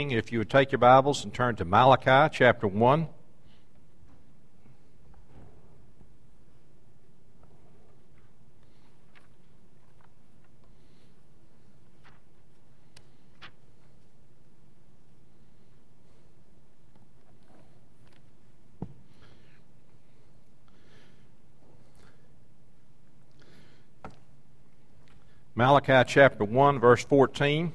If you would take your Bibles and turn to Malachi chapter 1. Malachi chapter 1, verse 14.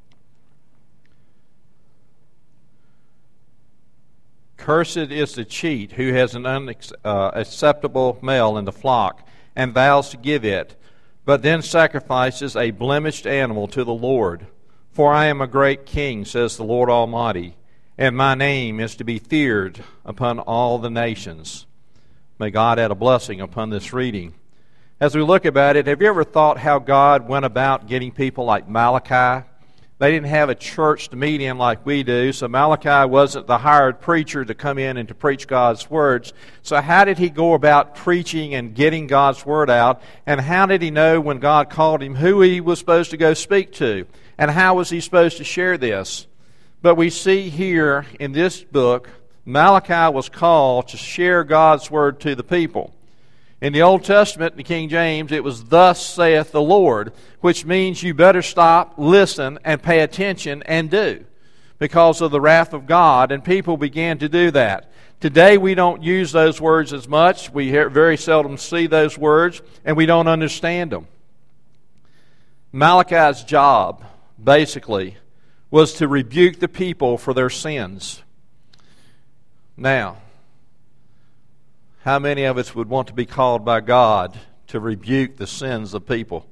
Cursed is the cheat who has an unacceptable male in the flock, and vows to give it, but then sacrifices a blemished animal to the Lord. For I am a great king, says the Lord Almighty, and my name is to be feared upon all the nations. May God add a blessing upon this reading. As we look about it, have you ever thought how God went about getting people like Malachi? They didn't have a church to meet in like we do, so Malachi wasn't the hired preacher to come in and to preach God's words. So how did he go about preaching and getting God's word out? And how did he know when God called him who he was supposed to go speak to? And how was he supposed to share this? But we see here in this book, Malachi was called to share God's word to the people. In the Old Testament, in the King James, it was, "Thus saith the Lord," which means you better stop, listen, and pay attention and do, because of the wrath of God, and people began to do that. Today, we don't use those words as much. We very seldom see those words, and we don't understand them. Malachi's job, basically, was to rebuke the people for their sins. Now, how many of us would want to be called by God to rebuke the sins of people?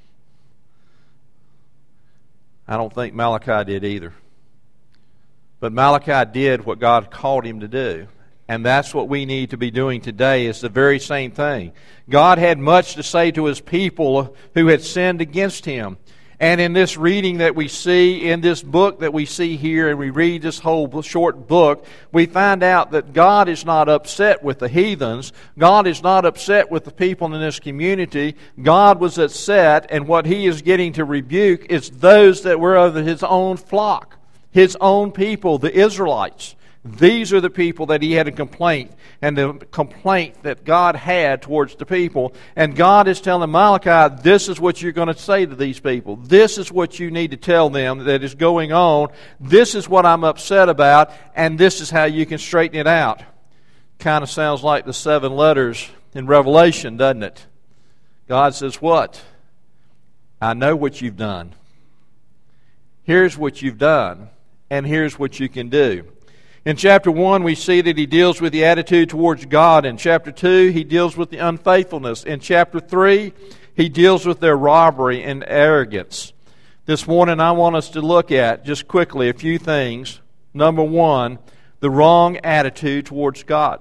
I don't think Malachi did either. But Malachi did what God called him to do. And that's what we need to be doing today, is the very same thing. God had much to say to his people who had sinned against him. And in this reading that we see, in this book that we see here, and we read this whole short book, we find out that God is not upset with the heathens. God is not upset with the people in this community. God was upset, and what he is getting to rebuke is those that were of his own flock, his own people, the Israelites. These are the people that he had a complaint, and the complaint that God had towards the people. And God is telling Malachi, this is what you're going to say to these people. This is what you need to tell them that is going on. This is what I'm upset about, and this is how you can straighten it out. Kind of sounds like the 7 letters in Revelation, doesn't it? God says, what? I know what you've done. Here's what you've done, and here's what you can do. In chapter 1, we see that he deals with the attitude towards God. In chapter 2, he deals with the unfaithfulness. In chapter 3, he deals with their robbery and arrogance. This morning, I want us to look at, just quickly, a few things. Number 1, the wrong attitude towards God.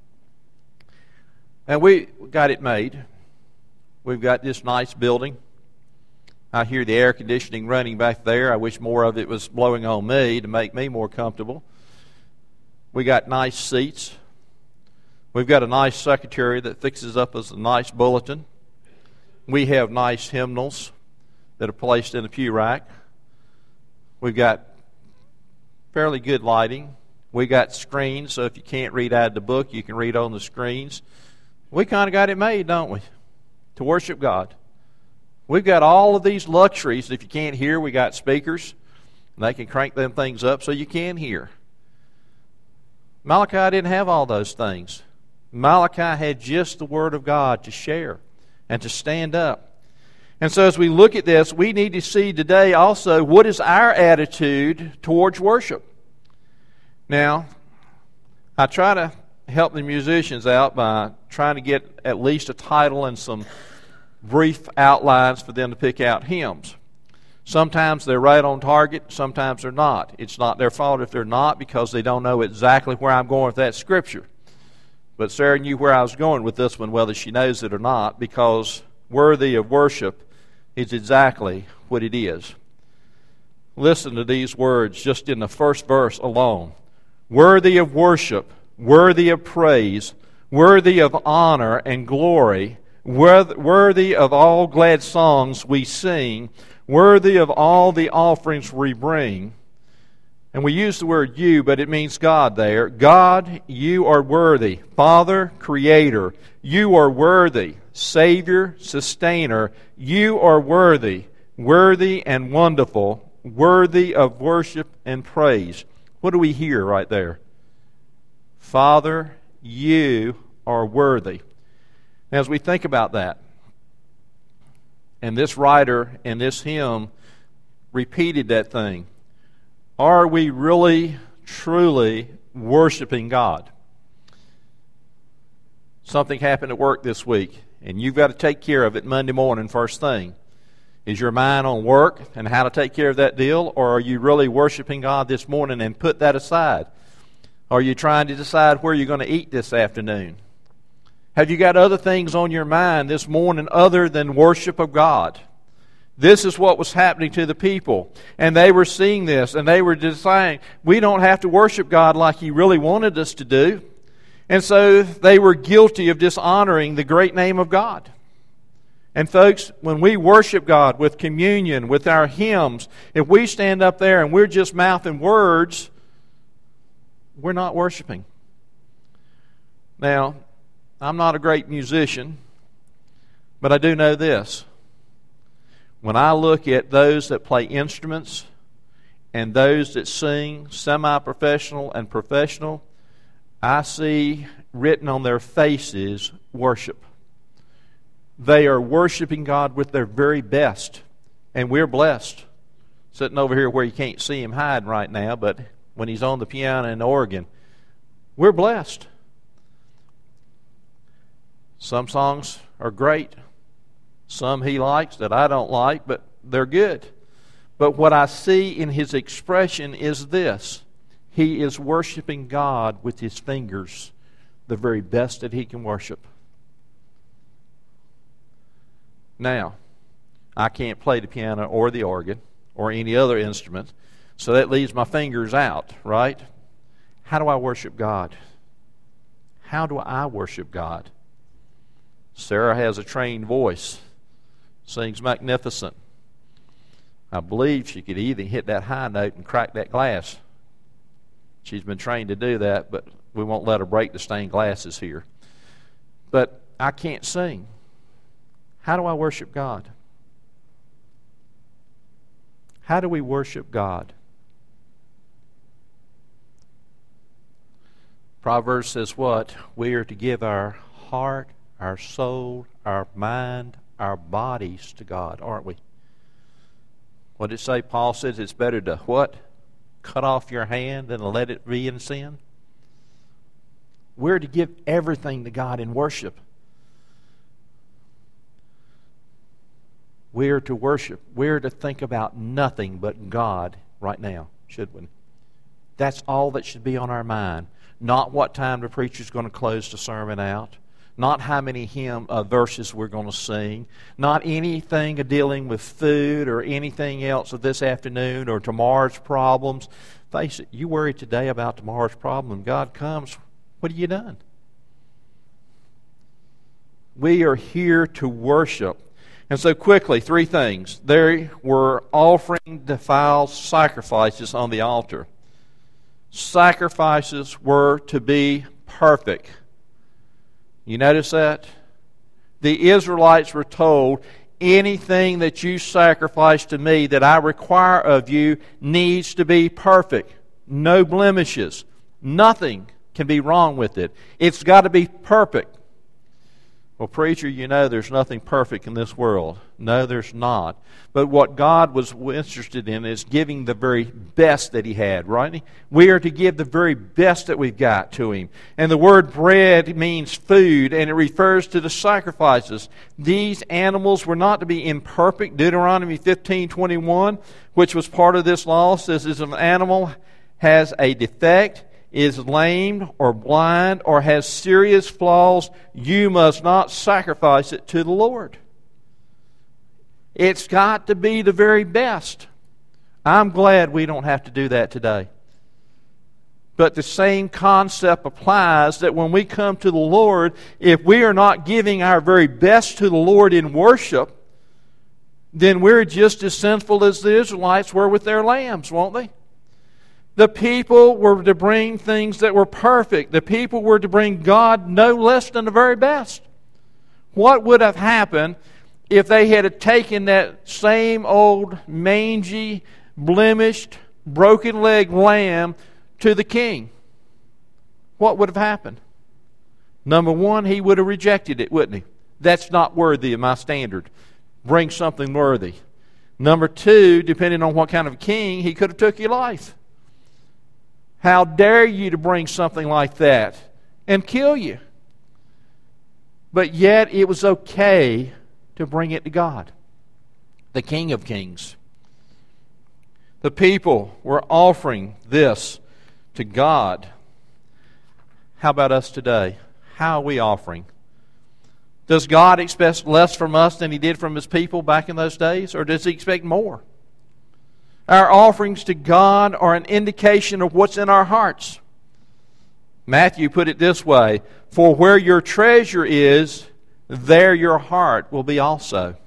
And we got it made. We've got this nice building. I hear the air conditioning running back there. I wish more of it was blowing on me to make me more comfortable. We got nice seats. We've got a nice secretary that fixes up us a nice bulletin. We have nice hymnals that are placed in the pew rack. We've got fairly good lighting. We got screens, so if you can't read out of the book, you can read on the screens. We kind of got it made, don't we, to worship God. We've got all of these luxuries. If you can't hear, we got speakers. They can crank them things up so you can hear. Malachi didn't have all those things. Malachi had just the Word of God to share and to stand up. And so as we look at this, we need to see today also what is our attitude towards worship. Now, I try to help the musicians out by trying to get at least a title and some brief outlines for them to pick out hymns. Sometimes they're right on target, sometimes they're not. It's not their fault if they're not, because they don't know exactly where I'm going with that scripture. But Sarah knew where I was going with this one, whether she knows it or not, because worthy of worship is exactly what it is. Listen to these words just in the first verse alone. Worthy of worship, worthy of praise, worthy of honor and glory, worthy of all glad songs we sing, worthy of all the offerings we bring. And we use the word you, but it means God there. God, you are worthy. Father, Creator, you are worthy. Savior, Sustainer, you are worthy. Worthy and wonderful, worthy of worship and praise. What do we hear right there? Father, you are worthy. Now, as we think about that, and this writer in this hymn repeated that thing, are we really, truly worshiping God? Something happened at work this week, and you've got to take care of it Monday morning first thing. Is your mind on work and how to take care of that deal, or are you really worshiping God this morning and put that aside? Are you trying to decide where you're going to eat this afternoon? Have you got other things on your mind this morning other than worship of God? This is what was happening to the people. And they were seeing this, and they were deciding, we don't have to worship God like He really wanted us to do. And so they were guilty of dishonoring the great name of God. And folks, when we worship God with communion, with our hymns, if we stand up there and we're just mouthing words, we're not worshiping. Now, I'm not a great musician, but I do know this. When I look at those that play instruments and those that sing, semi-professional and professional, I see written on their faces worship. They are worshiping God with their very best. And we're blessed. Sitting over here where you can't see Him hiding right now, but when He's on the piano and the organ, we're blessed. Some songs are great. Some He likes that I don't like, but they're good. But what I see in His expression is this. He is worshiping God with His fingers, the very best that He can worship. Now, I can't play the piano or the organ or any other instrument, so that leaves my fingers out, right? How do I worship God? How do I worship God? Sarah has a trained voice, sings magnificent. I believe she could even hit that high note and crack that glass. She's been trained to do that, but we won't let her break the stained glasses here. But I can't sing. How do I worship God? How do we worship God? Proverbs says what? We are to give our heart, our soul, our mind, our bodies to God, aren't we? What did it say? Paul says it's better to what? Cut off your hand than to let it be in sin. We're to give everything to God in worship. We're to worship. We're to think about nothing but God right now, should we? That's all that should be on our mind. Not what time the preacher's going to close the sermon out. Not how many verses we're going to sing. Not anything dealing with food or anything else of this afternoon or tomorrow's problems. Face it, you worry today about tomorrow's problem. God comes, what have you done? We are here to worship. And so quickly, three things. There were offering defiled sacrifices on the altar. Sacrifices were to be perfect. You notice that? The Israelites were told, anything that you sacrifice to me that I require of you needs to be perfect. No blemishes. Nothing can be wrong with it. It's got to be perfect. Well, preacher, you know there's nothing perfect in this world. No, there's not. But what God was interested in is giving the very best that He had, right? We are to give the very best that we've got to Him. And the word bread means food, and it refers to the sacrifices. These animals were not to be imperfect. Deuteronomy 15:21, which was part of this law, says if an animal has a defect, is lame or blind or has serious flaws, you must not sacrifice it to the Lord. It's got to be the very best. I'm glad we don't have to do that today. But the same concept applies that when we come to the Lord, if we are not giving our very best to the Lord in worship, then we're just as sinful as the Israelites were with their lambs, won't they? The people were to bring things that were perfect. The people were to bring God no less than the very best. What would have happened if they had taken that same old mangy, blemished, broken-legged lamb to the king? What would have happened? Number one, he would have rejected it, wouldn't he? That's not worthy of my standard. Bring something worthy. Number two, depending on what kind of king, he could have took your life. How dare you to bring something like that and kill you? But yet it was okay to bring it to God, the King of Kings. The people were offering this to God. How about us today? How are we offering? Does God expect less from us than He did from His people back in those days? Or does He expect more? Our offerings to God are an indication of what's in our hearts. Matthew put it this way, "For where your treasure is, there your heart will be also."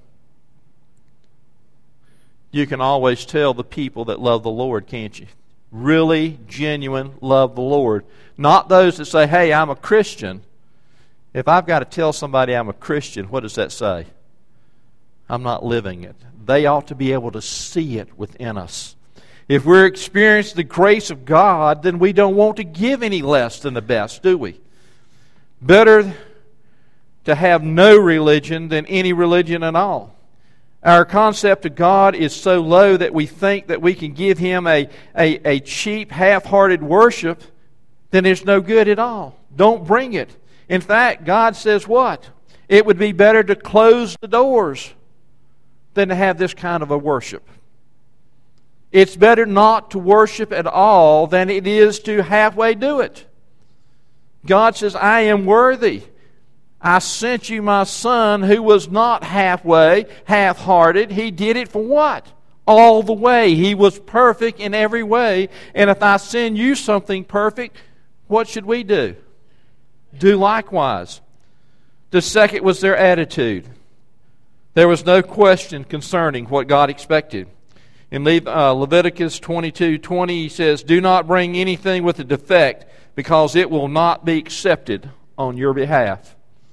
You can always tell the people that love the Lord, can't you? Really, genuine love the Lord. Not those that say, "Hey, I'm a Christian." If I've got to tell somebody I'm a Christian, what does that say? I'm not living it. They ought to be able to see it within us. If we're experiencing the grace of God, then we don't want to give any less than the best, do we? Better to have no religion than any religion at all. Our concept of God is so low that we think that we can give Him a cheap, half-hearted worship, then it's no good at all. Don't bring it. In fact, God says what? It would be better to close the doors than to have this kind of a worship. It's better not to worship at all than it is to halfway do it. God says, "I am worthy. I sent you my Son who was not halfway, half-hearted." He did it for what? All the way. He was perfect in every way. And if I send you something perfect, what should we do? Do likewise. The second was their attitude. There was no question concerning what God expected. In Leviticus 22:20, He says, "Do not bring anything with a defect, because it will not be accepted on your behalf."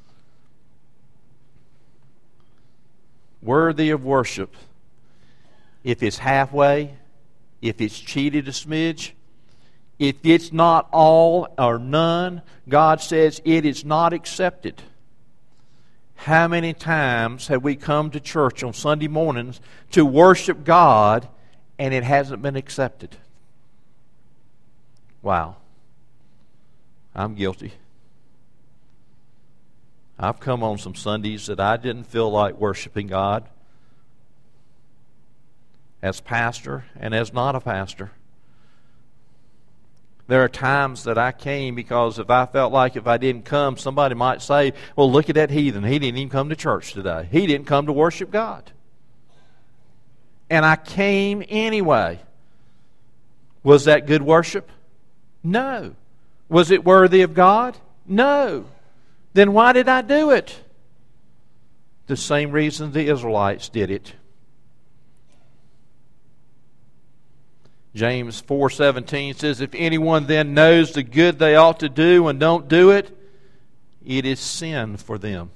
Worthy of worship. If it's halfway, if it's cheated a smidge, if it's not all or none, God says it is not accepted. How many times have we come to church on Sunday mornings to worship God and it hasn't been accepted? Wow. I'm guilty. I've come on some Sundays that I didn't feel like worshiping God as pastor and as not a pastor. There are times that I came because if I felt like if I didn't come, somebody might say, "Well, look at that heathen. He didn't even come to church today. He didn't come to worship God." And I came anyway. Was that good worship? No. Was it worthy of God? No. Then why did I do it? The same reason the Israelites did it. James 4:17 says, "If anyone then knows the good they ought to do and don't do it, it is sin for them."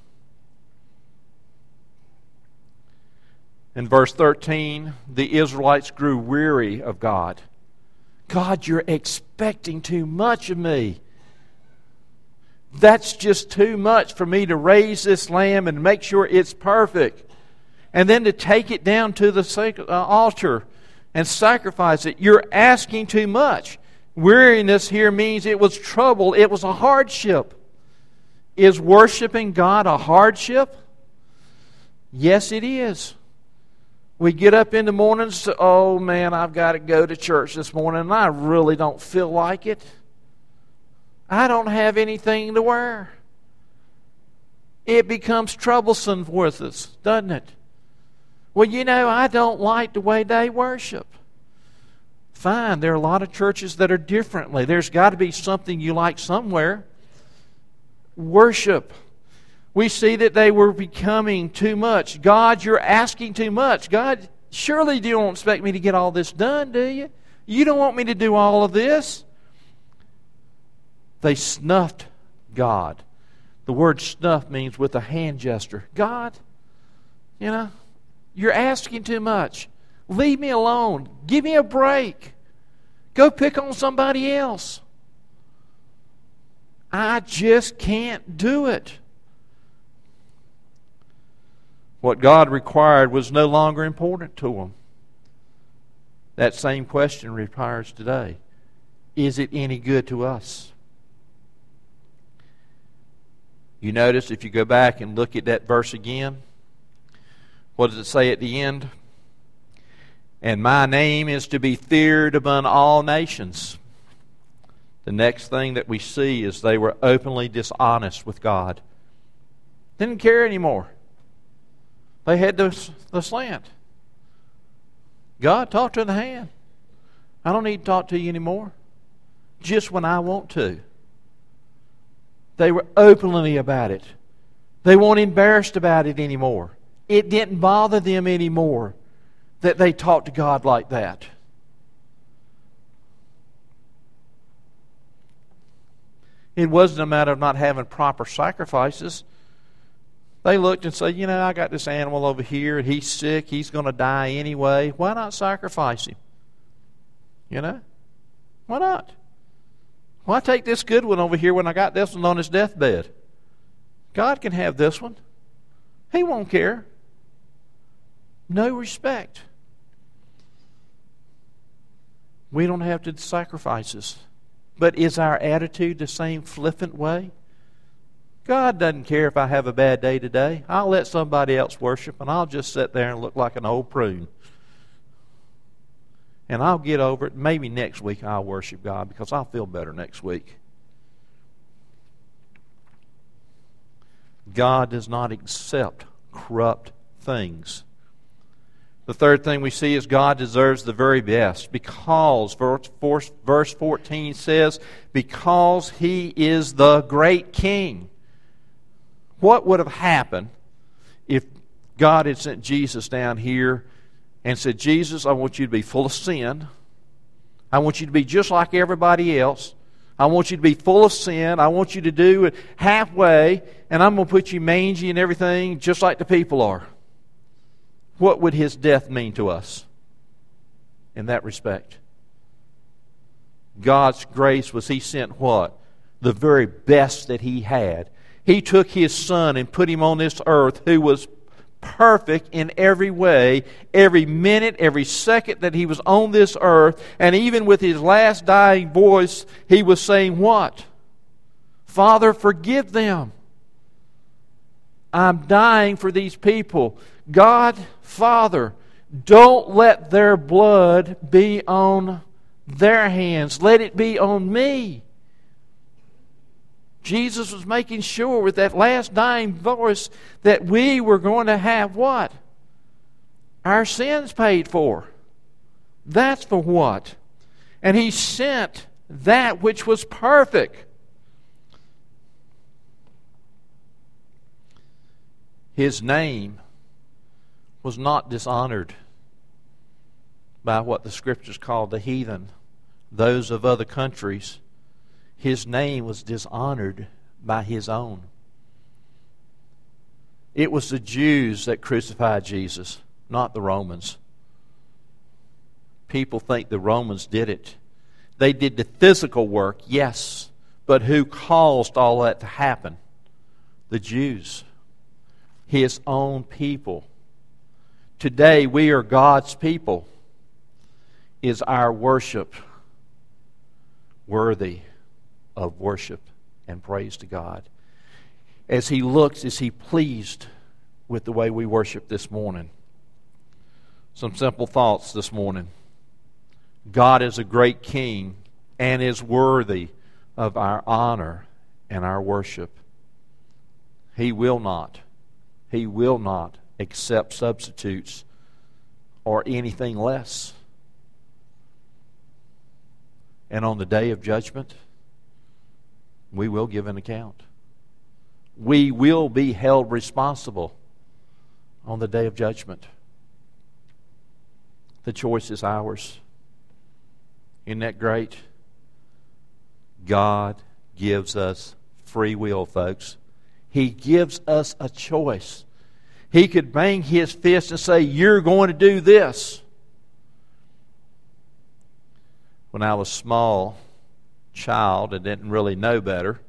In verse 13, the Israelites grew weary of God. "God, you're expecting too much of me. That's just too much for me to raise this lamb and make sure it's perfect. And then to take it down to the altar and sacrifice it. You're asking too much." Weariness here means it was trouble. It was a hardship. Is worshiping God a hardship? Yes, it is. We get up in the mornings, "Oh man, I've got to go to church this morning and I really don't feel like it. I don't have anything to wear." It becomes troublesome with us, doesn't it? "Well, I don't like the way they worship." Fine, there are a lot of churches that are differently. There's got to be something you like somewhere. Worship. We see that they were becoming too much. "God, you're asking too much. God, surely you don't expect me to get all this done, do you? You don't want me to do all of this. They snuffed God. The word snuff means with a hand gesture. God, you're asking too much. Leave me alone. Give me a break. Go pick on somebody else. I just can't do it. What God required was no longer important to them. That same question requires today. Is it any good to us? You notice if you go back and look at that verse again, what does it say at the end? And my name is to be feared among all nations. The next thing that we see is they were openly dishonest with God. Didn't care anymore. They had the slant. God, talk to the hand. I don't need to talk to you anymore. Just when I want to. They were openly about it. They weren't embarrassed about it anymore. It didn't bother them anymore that they talked to God like that. It wasn't a matter of not having proper sacrifices. They looked and said, I got this animal over here and he's sick. He's going to die anyway. Why not sacrifice him? Why not? Why take this good one over here when I got this one on his deathbed? God can have this one. He won't care. No respect. We don't have to sacrifices. But is our attitude the same flippant way? God doesn't care if I have a bad day today. I'll let somebody else worship and I'll just sit there and look like an old prune. And I'll get over it. Maybe next week I'll worship God because I'll feel better next week. God does not accept corrupt things. The third thing we see is God deserves the very best because, verse 14 says, because He is the great King. What would have happened if God had sent Jesus down here and said, Jesus, I want you to be full of sin. I want you to be just like everybody else. I want you to be full of sin. I want you to do it halfway, and I'm going to put you mangy and everything just like the people are. What would His death mean to us in that respect? God's grace was He sent what? The very best that He had. He took His Son and put Him on this earth who was perfect in every way, every minute, every second that He was on this earth. And even with His last dying voice, He was saying what? Father, forgive them. I'm dying for these people. God, Father, don't let their blood be on their hands. Let it be on me. Jesus was making sure with that last dying voice that we were going to have what? Our sins paid for. That's for what? And He sent that which was perfect. His name was not dishonored by what the Scriptures call the heathen, those of other countries. His name was dishonored by His own. It was the Jews that crucified Jesus, not the Romans. People think the Romans did it. They did the physical work, yes, but who caused all that to happen? The Jews. His own people. Today we are God's people. Is our worship worthy of worship and praise to God? As He looks, is He pleased with the way we worship this morning? Some simple thoughts this morning. God is a great King and is worthy of our honor and our worship. He will not accept substitutes or anything less. And on the day of judgment, we will give an account. We will be held responsible on the day of judgment. The choice is ours. Isn't that great? God gives us free will, folks. He gives us a choice. He could bang his fist and say, you're going to do this. When I was a small child and didn't really know better,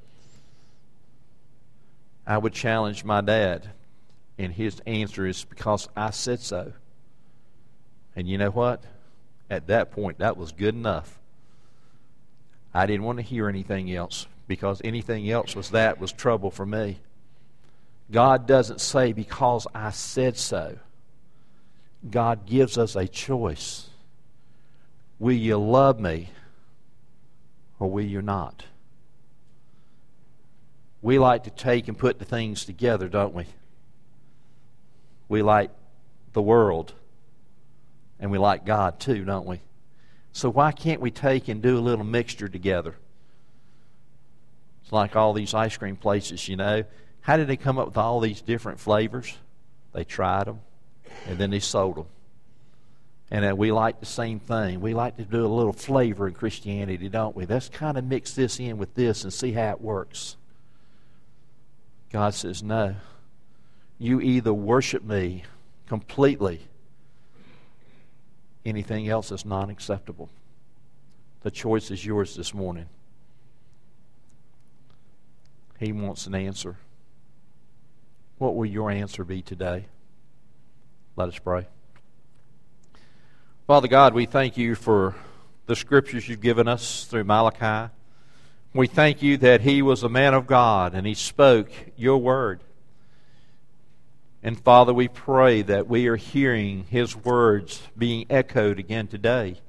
I would challenge my dad. And his answer is, because I said so. And you know what? At that point, that was good enough. I didn't want to hear anything else, because anything else was trouble for me. God doesn't say, because I said so. God gives us a choice. Will you love me, or will you not? We like to take and put the things together, don't we? We like the world, and we like God too, don't we? So why can't we take and do a little mixture together? It's like all these ice cream places, you know. How did they come up with all these different flavors? They tried them, and then they sold them. And we like the same thing. We like to do a little flavor in Christianity, don't we? Let's kind of mix this in with this and see how it works. God says, no. You either worship me completely. Anything else is non-acceptable. The choice is yours this morning. He wants an answer. What will your answer be today? Let us pray. Father God, we thank you for the scriptures you've given us through Malachi. We thank you that he was a man of God and he spoke your word. And Father, we pray that we are hearing his words being echoed again today.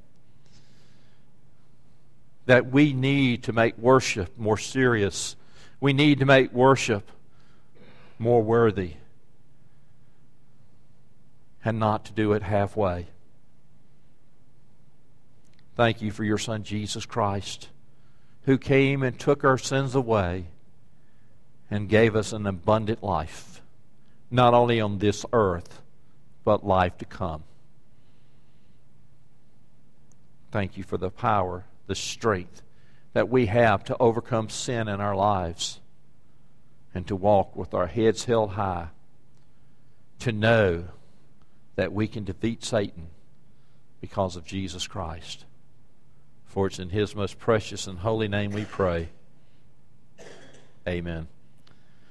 That we need to make worship more serious. We need to make worship more worthy. And not to do it halfway. Thank you for your Son, Jesus Christ, who came and took our sins away and gave us an abundant life, not only on this earth, but life to come. Thank you for the power, the strength that we have to overcome sin in our lives and to walk with our heads held high, to know that we can defeat Satan because of Jesus Christ. For it's in his most precious and holy name we pray. Amen.